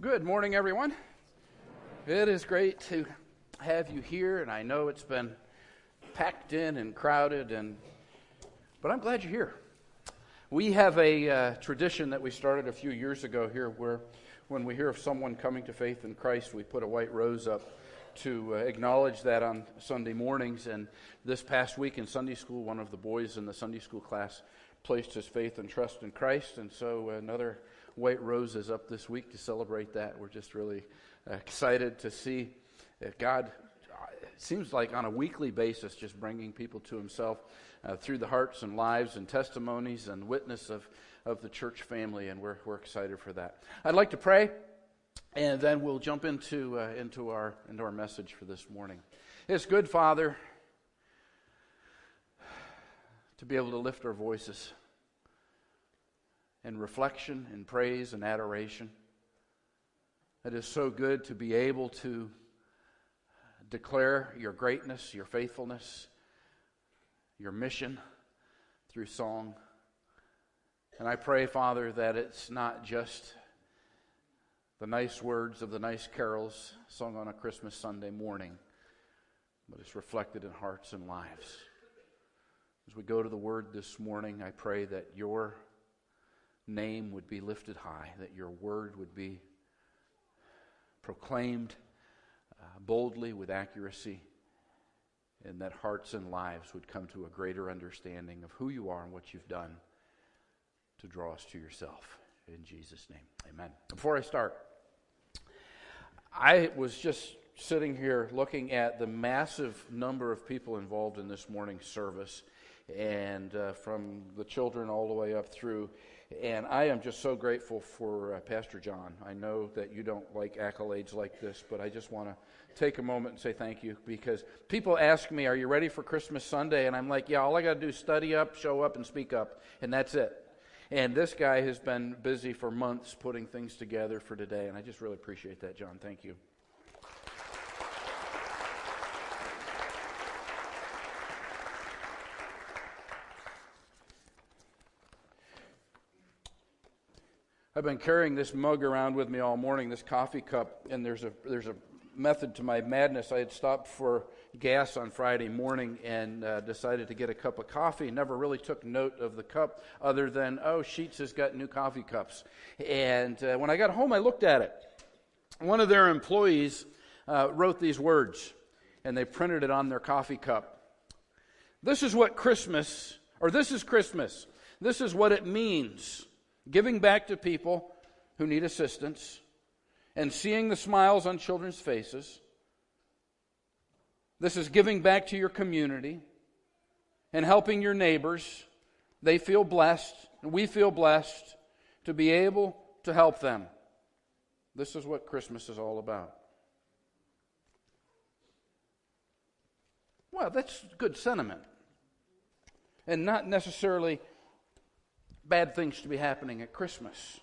Good morning, everyone. It is great to have you here, and I know it's been packed in and crowded, but I'm glad you're here. We have a tradition that we started a few years ago here where when we hear of someone coming to faith in Christ, we put a white rose up to acknowledge that on Sunday mornings. And this past week in Sunday school, one of the boys in the Sunday school class placed his faith and trust in Christ, and so another white rose is up this week to celebrate that. We're just really excited to see God, it seems like on a weekly basis, just bringing people to himself through the hearts and lives and testimonies and witness of the church family, and we're excited for that. I'd like to pray, and then we'll jump into our message for this morning. It's good, Father, to be able to lift our voices in reflection, in praise and adoration. It is so good to be able to declare your greatness, your faithfulness, your mission through song. And I pray, Father, that it's not just the nice words of the nice carols sung on a Christmas Sunday morning, but it's reflected in hearts and lives. As we go to the Word this morning, I pray that your name would be lifted high, that your word would be proclaimed boldly with accuracy, and that hearts and lives would come to a greater understanding of who you are and what you've done to draw us to yourself. In Jesus' name, amen. Before I start, I was just sitting here looking at the massive number of people involved in this morning's service, and from the children all the way up through. And I am just so grateful for Pastor John. I know that you don't like accolades like this, but I just want to take a moment and say thank you, because people ask me, are you ready for Christmas Sunday? And I'm like, yeah, all I got to do is study up, show up, and speak up, and that's it. And this guy has been busy for months putting things together for today, and I just really appreciate that, John. Thank you. I've been carrying this mug around with me all morning, this coffee cup, and there's a method to my madness. I had stopped for gas on Friday morning and decided to get a cup of coffee. Never really took note of the cup other than, Sheetz has got new coffee cups. And when I got home, I looked at it. One of their employees wrote these words, and they printed it on their coffee cup. This is Christmas. This is what it means. Giving back to people who need assistance and seeing the smiles on children's faces. This is giving back to your community and helping your neighbors. They feel blessed, and we feel blessed to be able to help them. This is what Christmas is all about. Well, that's good sentiment, and not necessarily bad things to be happening at Christmas.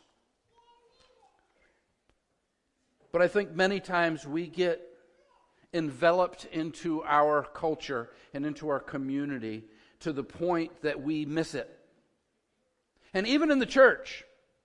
But I think many times we get enveloped into our culture and into our community to the point that we miss it. And even in the church.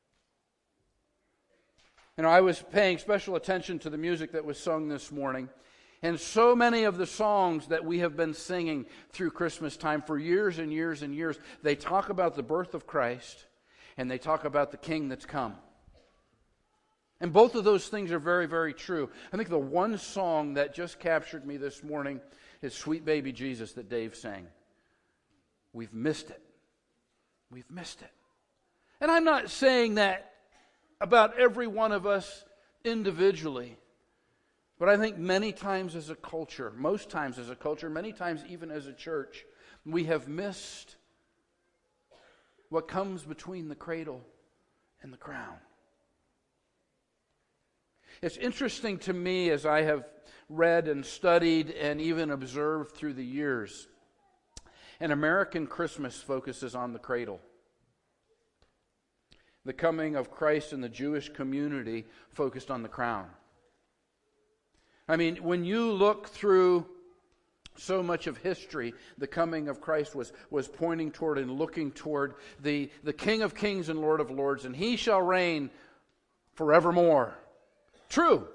I was paying special attention to the music that was sung this morning. And so many of the songs that we have been singing through Christmas time for years and years and years, they talk about the birth of Christ and they talk about the King that's come. And both of those things are very, very true. I think the one song that just captured me this morning is Sweet Baby Jesus that Dave sang. We've missed it. We've missed it. And I'm not saying that about every one of us individually. But I think many times as a culture, most times as a culture, many times even as a church, we have missed what comes between the cradle and the crown. It's interesting to me as I have read and studied and even observed through the years, an American Christmas focuses on the cradle. The coming of Christ in the Jewish community focused on the crown. I mean, when you look through so much of history, the coming of Christ was pointing toward and looking toward the King of Kings and Lord of Lords, and He shall reign forevermore. True.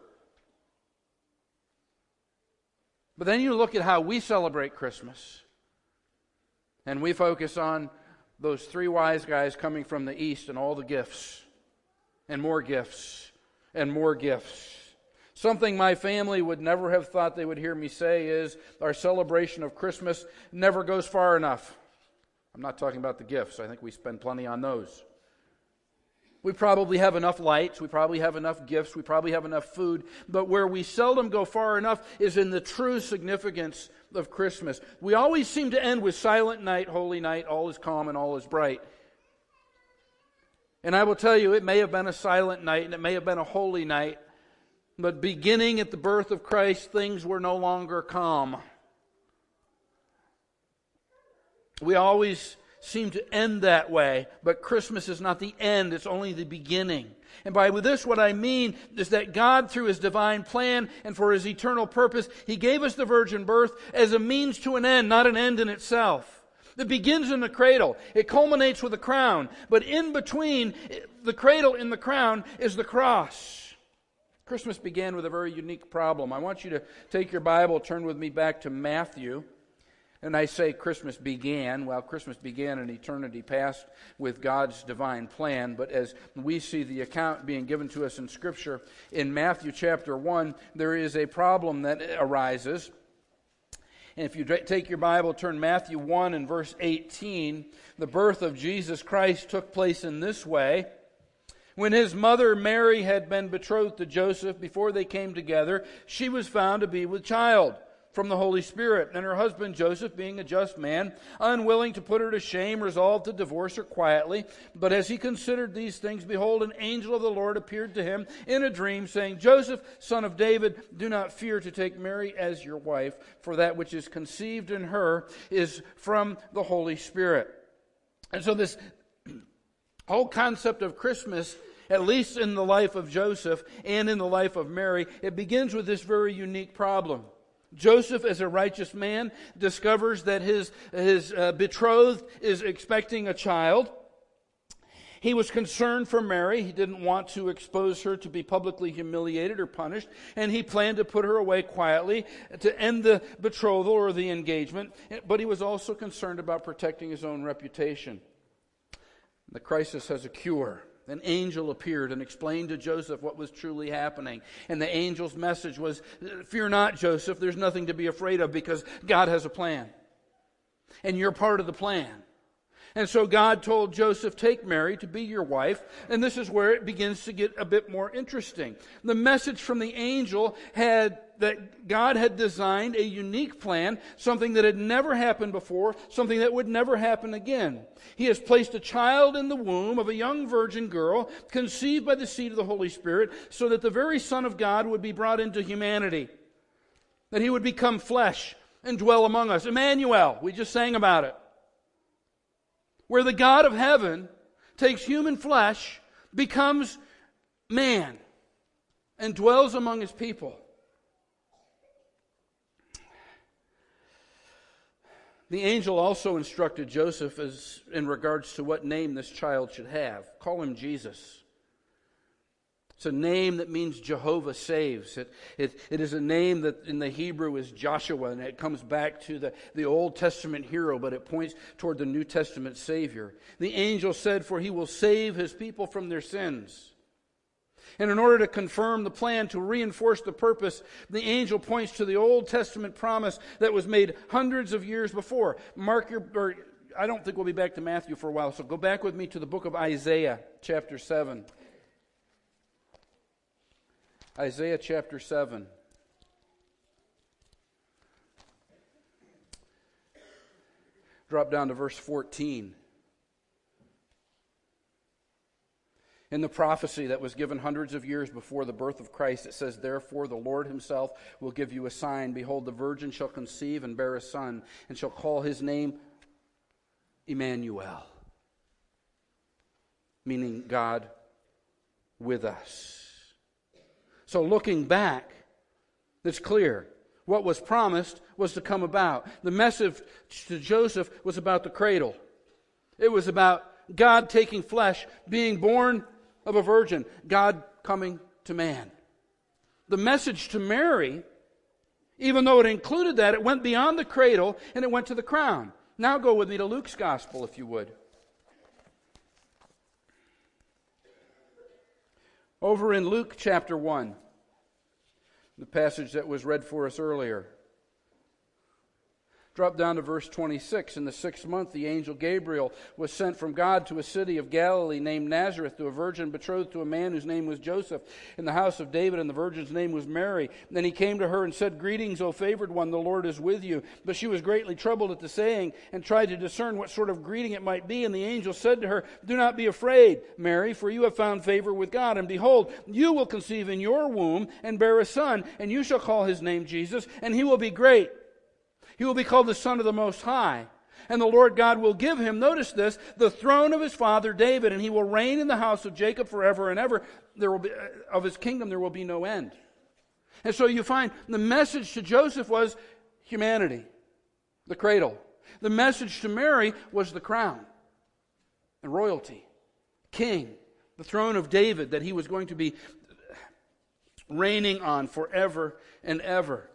But then you look at how we celebrate Christmas, and we focus on those three wise guys coming from the east and all the gifts, and more gifts, and more gifts. Something my family would never have thought they would hear me say is our celebration of Christmas never goes far enough. I'm not talking about the gifts. I think we spend plenty on those. We probably have enough lights, we probably have enough gifts, we probably have enough food, but where we seldom go far enough is in the true significance of Christmas. We always seem to end with silent night, holy night, all is calm and all is bright. And I will tell you, it may have been a silent night and it may have been a holy night, but beginning at the birth of Christ, things were no longer calm. We always seem to end that way, but Christmas is not the end, it's only the beginning. And by this what I mean is that God, through His divine plan and for His eternal purpose, He gave us the virgin birth as a means to an end, not an end in itself. It begins in the cradle. It culminates with a crown. But in between the cradle and the crown is the cross. Christmas began with a very unique problem. I want you to take your Bible, turn with me back to Matthew. And I say Christmas began. Well, Christmas began in eternity past with God's divine plan. But as we see the account being given to us in Scripture, in Matthew chapter 1, there is a problem that arises. And if you take your Bible, turn Matthew 1 and verse 18, the birth of Jesus Christ took place in this way. When His mother Mary had been betrothed to Joseph, before they came together, she was found to be with child from the Holy Spirit. And her husband Joseph, being a just man, unwilling to put her to shame, resolved to divorce her quietly. But as he considered these things, behold, an angel of the Lord appeared to him in a dream, saying, Joseph, son of David, do not fear to take Mary as your wife, for that which is conceived in her is from the Holy Spirit. And so this whole concept of Christmas, at least in the life of Joseph and in the life of Mary, it begins with this very unique problem. Joseph, as a righteous man, discovers that his betrothed is expecting a child. He was concerned for Mary. He didn't want to expose her to be publicly humiliated or punished, and he planned to put her away quietly to end the betrothal or the engagement. But he was also concerned about protecting his own reputation. The crisis has a cure. An angel appeared and explained to Joseph what was truly happening. And the angel's message was, fear not, Joseph, there's nothing to be afraid of because God has a plan. And you're part of the plan. And so God told Joseph, take Mary to be your wife. And this is where it begins to get a bit more interesting. The message from the angel had that God had designed a unique plan, something that had never happened before, something that would never happen again. He has placed a child in the womb of a young virgin girl, conceived by the seed of the Holy Spirit, so that the very Son of God would be brought into humanity, that He would become flesh and dwell among us. Emmanuel, we just sang about it. Where the God of heaven takes human flesh, becomes man, and dwells among His people. The angel also instructed Joseph as in regards to what name this child should have. Call him Jesus. It's a name that means Jehovah saves. It is a name that in the Hebrew is Joshua, and it comes back to the Old Testament hero, but it points toward the New Testament Savior. The angel said, for He will save His people from their sins. And in order to confirm the plan, to reinforce the purpose, the angel points to the Old Testament promise that was made hundreds of years before. I don't think we'll be back to Matthew for a while, so go back with me to the book of Isaiah, chapter 7. Isaiah chapter 7. Drop down to verse 14. In the prophecy that was given hundreds of years before the birth of Christ, it says, therefore the Lord Himself will give you a sign. Behold, the virgin shall conceive and bear a son, and shall call his name Emmanuel, meaning God with us. So looking back, it's clear. What was promised was to come about. The message to Joseph was about the cradle. It was about God taking flesh, being born of a virgin, God coming to man. the message to Mary, even though it included that, it went beyond the cradle and it went to the crown. Now go with me to Luke's gospel, if you would. Over in Luke chapter 1, the passage that was read for us earlier. Drop down to verse 26. In the 6th month, the angel Gabriel was sent from God to a city of Galilee named Nazareth to a virgin betrothed to a man whose name was Joseph, in the house of David, and the virgin's name was Mary. Then he came to her and said, "Greetings, O favored one, the Lord is with you." But she was greatly troubled at the saying and tried to discern what sort of greeting it might be. And the angel said to her, "Do not be afraid, Mary, for you have found favor with God. And behold, you will conceive in your womb and bear a son, and you shall call his name Jesus, and he will be great. He will be called the Son of the Most High. And the Lord God will give him," notice this, "the throne of his father David, and he will reign in the house of Jacob forever and ever. There will be, of his kingdom there will be no end." And so you find the message to Joseph was humanity, the cradle. The message to Mary was the crown and royalty, king, the throne of David that he was going to be reigning on forever and ever.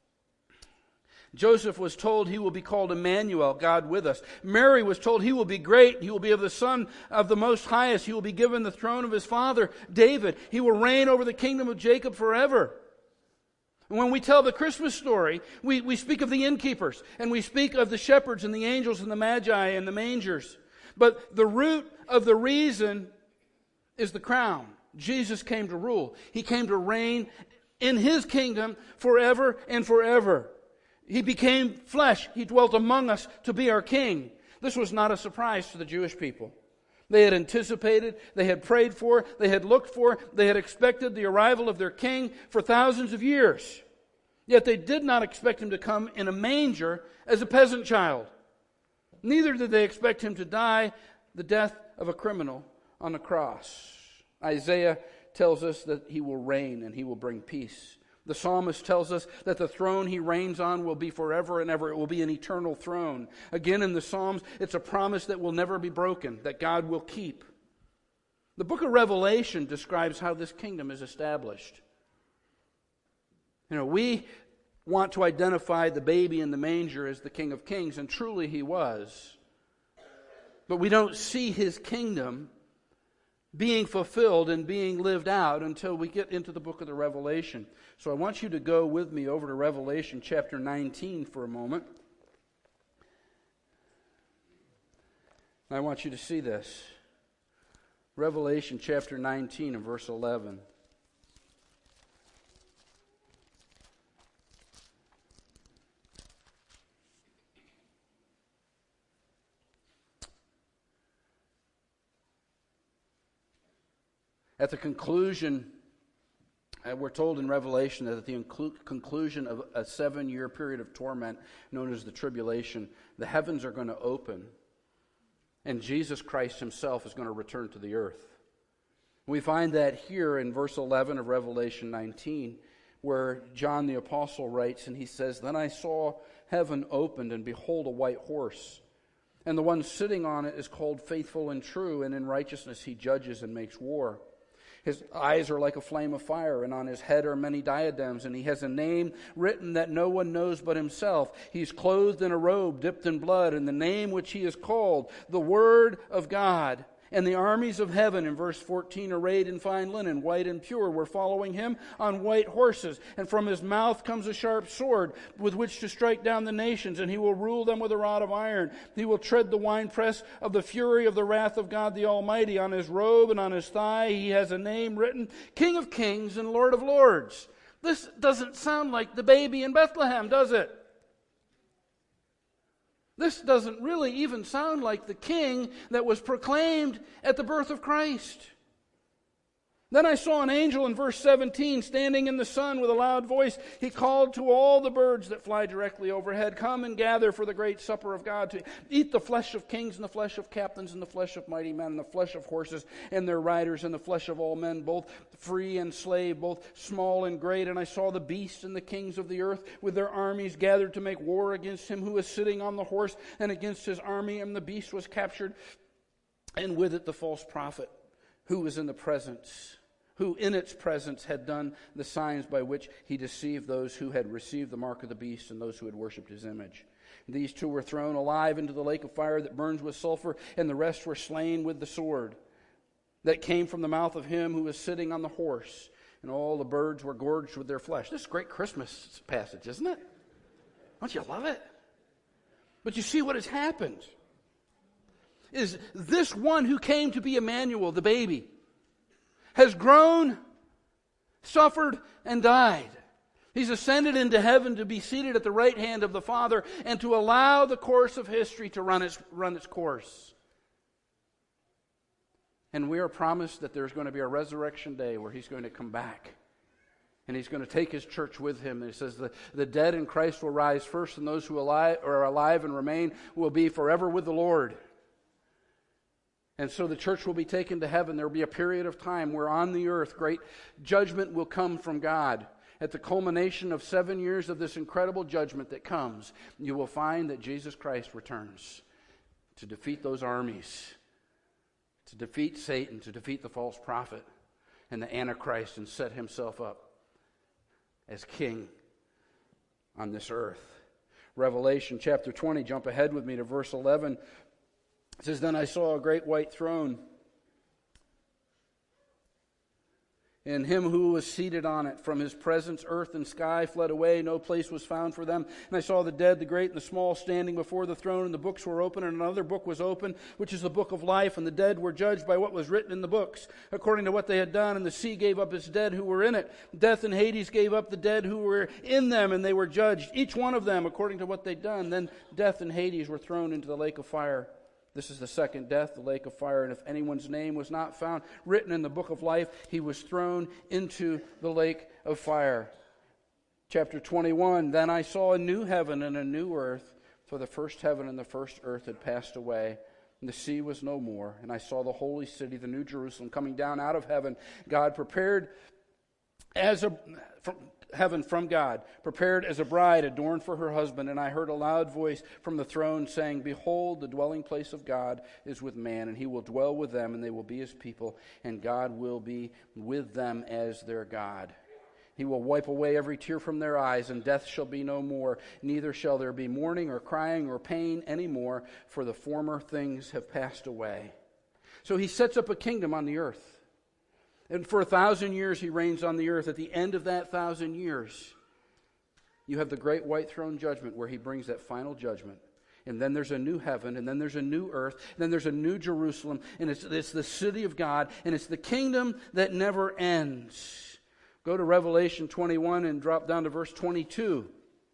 Joseph was told he will be called Emmanuel, God with us. Mary was told he will be great. He will be of the Son of the Most Highest. He will be given the throne of his father, David. He will reign over the kingdom of Jacob forever. And when we tell the Christmas story, we speak of the innkeepers, and we speak of the shepherds and the angels and the magi and the mangers. But the root of the reason is the crown. Jesus came to rule. He came to reign in his kingdom forever and forever. He became flesh. He dwelt among us to be our king. This was not a surprise to the Jewish people. They had anticipated, they had prayed for, they had looked for, they had expected the arrival of their king for thousands of years. Yet they did not expect him to come in a manger as a peasant child. Neither did they expect him to die the death of a criminal on a cross. Isaiah tells us that he will reign and he will bring peace. The psalmist tells us that the throne he reigns on will be forever and ever. It will be an eternal throne. Again, in the Psalms, it's a promise that will never be broken, that God will keep. The book of Revelation describes how this kingdom is established. We want to identify the baby in the manger as the King of Kings, and truly he was. But we don't see his kingdom being fulfilled and being lived out until we get into the book of the Revelation. So I want you to go with me over to Revelation chapter 19 for a moment. And I want you to see this. Revelation chapter 19 and verse 11. At the conclusion, we're told in Revelation that at the conclusion of a 7-year period of torment known as the tribulation, the heavens are going to open and Jesus Christ himself is going to return to the earth. We find that here in verse 11 of Revelation 19, where John the Apostle writes, and he says, "Then I saw heaven opened, and behold a white horse. And the one sitting on it is called Faithful and True, and in righteousness he judges and makes war. His eyes are like a flame of fire, and on his head are many diadems, and he has a name written that no one knows but himself. He's clothed in a robe dipped in blood, and the name which he is called, the Word of God. And the armies of heaven," in verse 14, "arrayed in fine linen, white and pure, were following him on white horses. And from his mouth comes a sharp sword with which to strike down the nations, and he will rule them with a rod of iron. He will tread the winepress of the fury of the wrath of God the Almighty. On his robe and on his thigh he has a name written, King of Kings and Lord of Lords." This doesn't sound like the baby in Bethlehem, does it? This doesn't really even sound like the king that was proclaimed at the birth of Christ. Then I saw an angel in verse 17 standing in the sun with a loud voice. He called to all the birds that fly directly overhead, "Come and gather for the great supper of God, to eat the flesh of kings and the flesh of captains and the flesh of mighty men and the flesh of horses and their riders and the flesh of all men, both free and slave, both small and great. And I saw the beasts and the kings of the earth with their armies gathered to make war against him who is sitting on the horse and against his army. And the beast was captured, and with it the false prophet who was in the presence who in its presence had done the signs by which he deceived those who had received the mark of the beast and those who had worshipped his image. These two were thrown alive into the lake of fire that burns with sulfur, and the rest were slain with the sword that came from the mouth of him who was sitting on the horse, and all the birds were gorged with their flesh. This is a great Christmas passage, isn't it? Don't you love it? But you see what has happened is this one who came to be Emmanuel, the baby, has grown, suffered, and died. He's ascended into heaven to be seated at the right hand of the Father and to allow the course of history to run its course. And we are promised that there's going to be a resurrection day where he's going to come back. And he's going to take his church with him. And it says the dead in Christ will rise first, and those who are alive and remain will be forever with the Lord. And so the church will be taken to heaven. There will be a period of time where on the earth great judgment will come from God. At the culmination of 7 years of this incredible judgment that comes, you will find that Jesus Christ returns to defeat those armies, to defeat Satan, to defeat the false prophet and the Antichrist, and set himself up as king on this earth. Revelation chapter 20, jump ahead with me to verse 11. It says, "Then I saw a great white throne, and him who was seated on it. From his presence earth and sky fled away, no place was found for them. And I saw the dead, the great and the small, standing before the throne, and the books were open, and another book was open, which is the book of life. And the dead were judged by what was written in the books, according to what they had done. And the sea gave up its dead who were in it. Death and Hades gave up the dead who were in them, and they were judged, each one of them according to what they'd done. Then death and Hades were thrown into the lake of fire. This is the second death, the lake of fire. And if anyone's name was not found written in the book of life, he was thrown into the lake of fire." Chapter 21, "Then I saw a new heaven and a new earth, for the first heaven and the first earth had passed away, and the sea was no more. And I saw the holy city, the new Jerusalem, coming down out of heaven, God prepared from God, prepared as a bride adorned for her husband. And I heard a loud voice from the throne saying, 'Behold, the dwelling place of God is with man, and he will dwell with them, and they will be his people, and God will be with them as their God. He will wipe away every tear from their eyes, and death shall be no more. Neither shall there be mourning or crying or pain any more, for the former things have passed away.'" So he sets up a kingdom on the earth. And for 1,000 years he reigns on the earth. At the end of that 1,000 years, you have the great white throne judgment where he brings that final judgment. And then there's a new heaven, and then there's a new earth, and then there's a new Jerusalem, and it's the city of God, and it's the kingdom that never ends. Go to Revelation 21 and drop down to verse 22.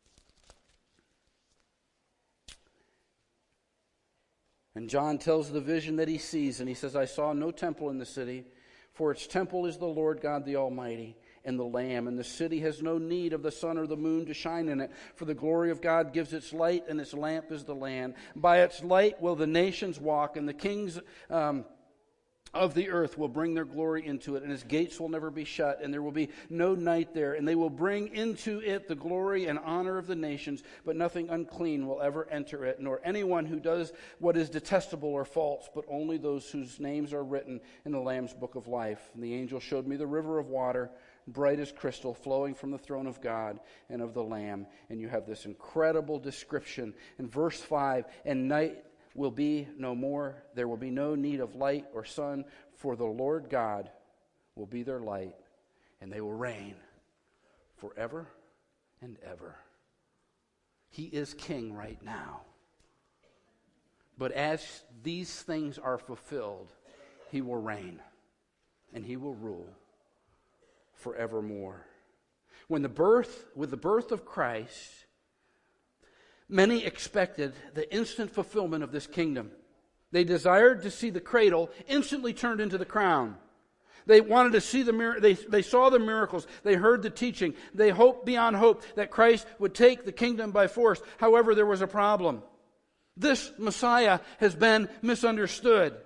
And John tells the vision that he sees, and he says, "I saw no temple in the city, for its temple is the Lord God the Almighty and the Lamb. And the city has no need of the sun or the moon to shine in it, for the glory of God gives its light, and its lamp is the Lamb. By its light will the nations walk, and the kings of the earth will bring their glory into it, and its gates will never be shut, and there will be no night there. And they will bring into it the glory and honor of the nations, but nothing unclean will ever enter it, nor anyone who does what is detestable or false, but only those whose names are written in the Lamb's book of life. And the angel showed me the river of water, bright as crystal, flowing from the throne of God and of the Lamb." And you have this incredible description in verse 5, "And night will be no more. There will be no need of light or sun, for the Lord God will be their light, and they will reign forever and ever." He is king right now. But as these things are fulfilled, he will reign, and he will rule forevermore. With the birth of Christ, many expected the instant fulfillment of this kingdom. They desired to see the cradle instantly turned into the crown. They wanted to see they saw the miracles. They heard the teaching. They hoped beyond hope that Christ would take the kingdom by force. However, there was a problem. This Messiah has been misunderstood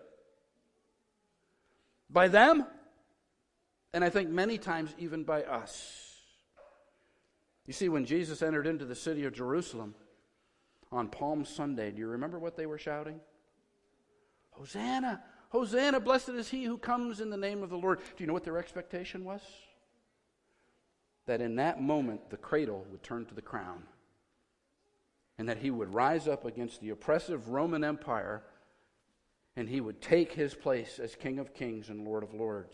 by them, and I think many times even by us. You see, when Jesus entered into the city of Jerusalem on Palm Sunday, do you remember what they were shouting? "Hosanna, Hosanna, blessed is he who comes in the name of the Lord. Do you know what their expectation was? That in that moment the cradle would turn to the crown, and that he would rise up against the oppressive Roman Empire, and he would take his place as King of Kings and Lord of Lords.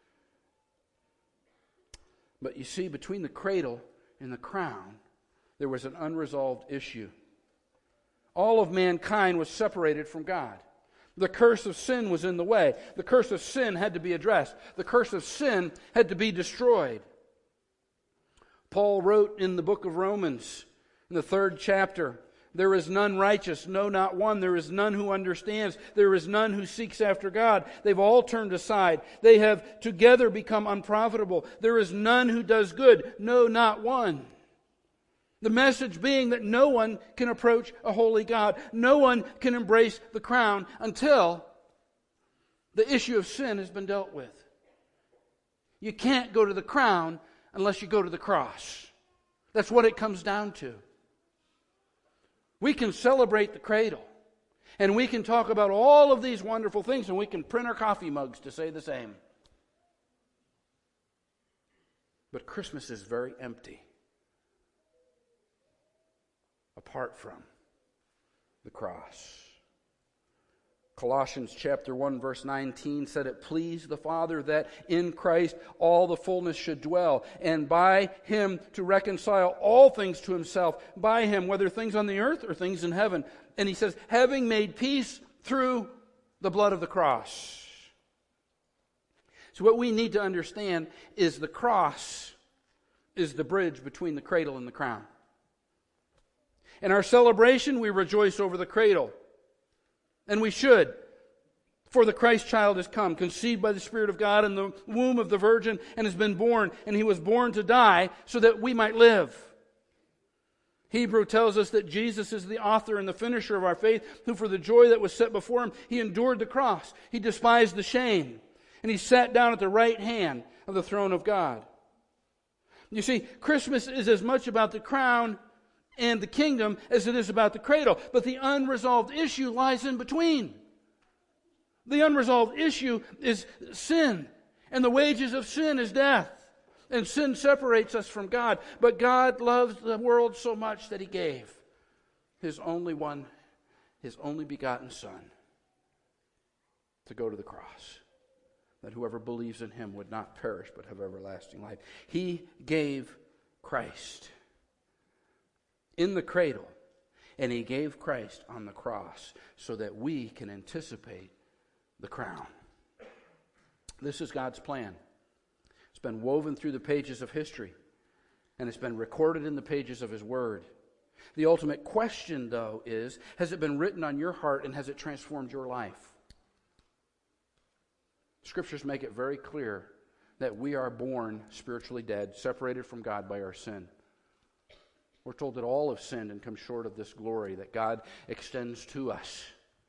But you see, between the cradle and the crown, there was an unresolved issue. All of mankind was separated from God. The curse of sin was in the way. The curse of sin had to be addressed. The curse of sin had to be destroyed. Paul wrote in the book of Romans, in the 3rd chapter, there is none righteous, no, not one. There is none who understands. There is none who seeks after God. They've all turned aside. They have together become unprofitable. There is none who does good, no, not one. The message being that no one can approach a holy God. No one can embrace the crown until the issue of sin has been dealt with. You can't go to the crown unless you go to the cross. That's what it comes down to. We can celebrate the cradle, and we can talk about all of these wonderful things, and we can print our coffee mugs to say the same. But Christmas is very empty apart from the cross. Colossians chapter 1 verse 19 said, it pleased the Father that in Christ all the fullness should dwell, and by Him to reconcile all things to Himself, by Him, whether things on the earth or things in heaven. And he says, having made peace through the blood of the cross. So what we need to understand is the cross is the bridge between the cradle and the crown. In our celebration, we rejoice over the cradle. And we should. For the Christ child has come, conceived by the Spirit of God in the womb of the Virgin, and has been born. And He was born to die so that we might live. Hebrew tells us that Jesus is the author and the finisher of our faith, who for the joy that was set before Him, He endured the cross. He despised the shame. And He sat down at the right hand of the throne of God. You see, Christmas is as much about the crown and the kingdom as it is about the cradle. But the unresolved issue lies in between. The unresolved issue is sin. And the wages of sin is death. And sin separates us from God. But God loves the world so much that He gave His only begotten Son to go to the cross, that whoever believes in Him would not perish but have everlasting life. He gave Christ in the cradle, and He gave Christ on the cross so that we can anticipate the crown. This is God's plan. It's been woven through the pages of history, and it's been recorded in the pages of His Word. The ultimate question, though, is, has it been written on your heart and has it transformed your life? Scriptures make it very clear that we are born spiritually dead, separated from God by our sin. We're told that all have sinned and come short of this glory that God extends to us,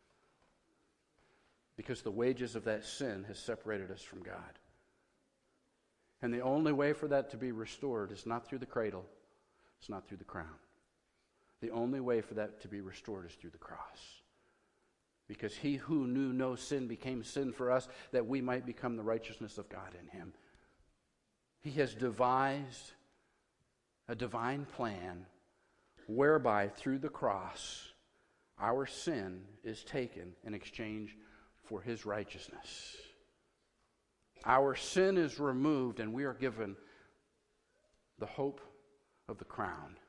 because the wages of that sin has separated us from God. And the only way for that to be restored is not through the cradle, it's not through the crown. The only way for that to be restored is through the cross. Because He who knew no sin became sin for us, that we might become the righteousness of God in Him. He has devised a divine plan whereby through the cross our sin is taken in exchange for His righteousness. Our sin is removed and we are given the hope of the crown.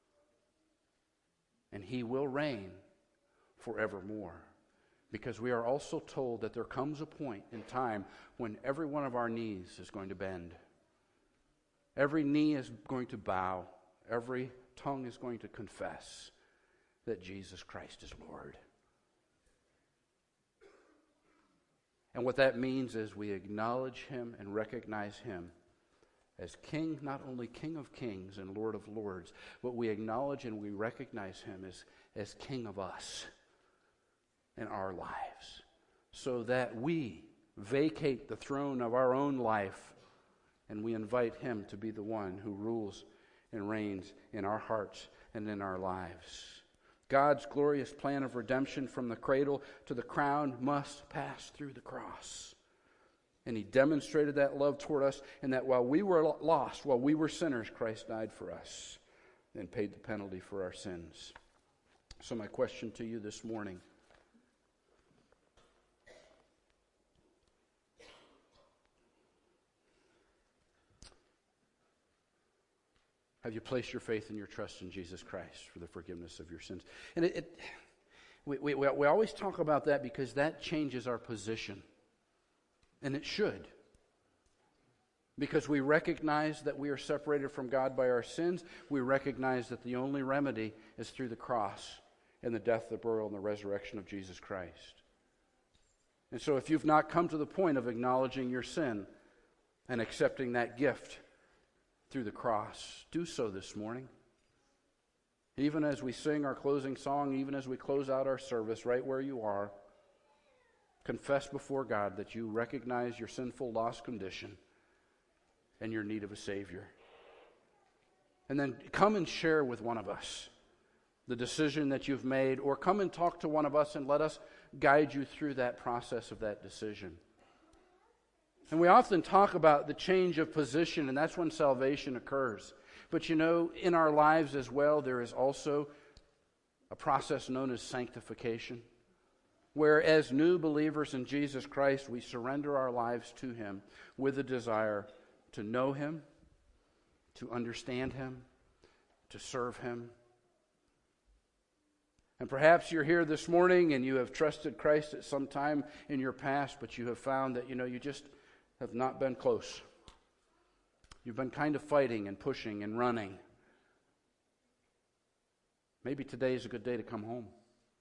And He will reign forevermore. Because we are also told that there comes a point in time when every one of our knees is going to bend. Every knee is going to bow. Every tongue is going to confess that Jesus Christ is Lord. And what that means is we acknowledge Him and recognize Him as King, not only King of Kings and Lord of Lords, but we acknowledge and we recognize Him as King of us in our lives, so that we vacate the throne of our own life and we invite Him to be the one who rules and reigns in our hearts and in our lives. God's glorious plan of redemption from the cradle to the crown must pass through the cross. And He demonstrated that love toward us, and that while we were lost, while we were sinners, Christ died for us and paid the penalty for our sins. So my question to you this morning: have you placed your faith and your trust in Jesus Christ for the forgiveness of your sins? And we always talk about that because that changes our position. And it should. Because we recognize that we are separated from God by our sins. We recognize that the only remedy is through the cross and the death, the burial, and the resurrection of Jesus Christ. And so if you've not come to the point of acknowledging your sin and accepting that gift through the cross, do so this morning. Even as we sing our closing song, even as we close out our service, right where you are, confess before God that you recognize your sinful, lost condition and your need of a Savior. And then come and share with one of us the decision that you've made, or come and talk to one of us and let us guide you through that process of that decision. And we often talk about the change of position, and that's when salvation occurs. But you know, in our lives as well, there is also a process known as sanctification, where as new believers in Jesus Christ, we surrender our lives to Him with a desire to know Him, to understand Him, to serve Him. And perhaps you're here this morning and you have trusted Christ at some time in your past, but you have found that, you just have not been close. You've been kind of fighting and pushing and running. Maybe today is a good day to come home.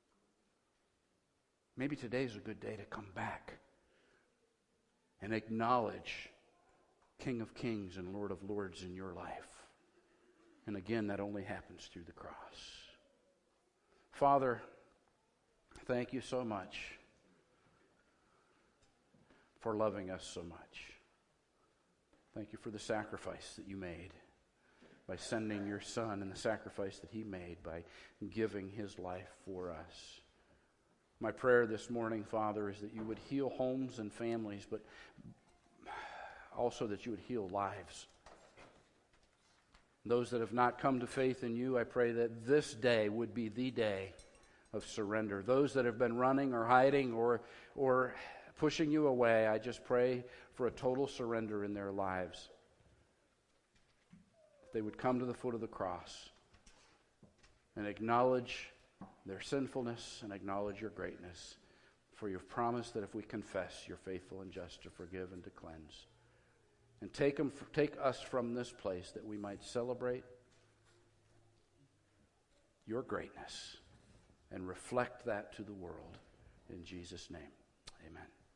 Maybe today is a good day to come back and acknowledge King of Kings and Lord of Lords in your life. And again, that only happens through the cross. Father, thank you so much for loving us so much. Thank you for the sacrifice that you made by sending your Son, and the sacrifice that He made by giving His life for us. My prayer this morning, Father, is that you would heal homes and families, but also that you would heal lives. Those that have not come to faith in you, I pray that this day would be the day of surrender. Those that have been running or hiding or pushing you away, I just pray for a total surrender in their lives. That they would come to the foot of the cross and acknowledge their sinfulness and acknowledge your greatness. For you've promised that if we confess, you're faithful and just to forgive and to cleanse. And take us from this place that we might celebrate your greatness and reflect that to the world. In Jesus' name, amen.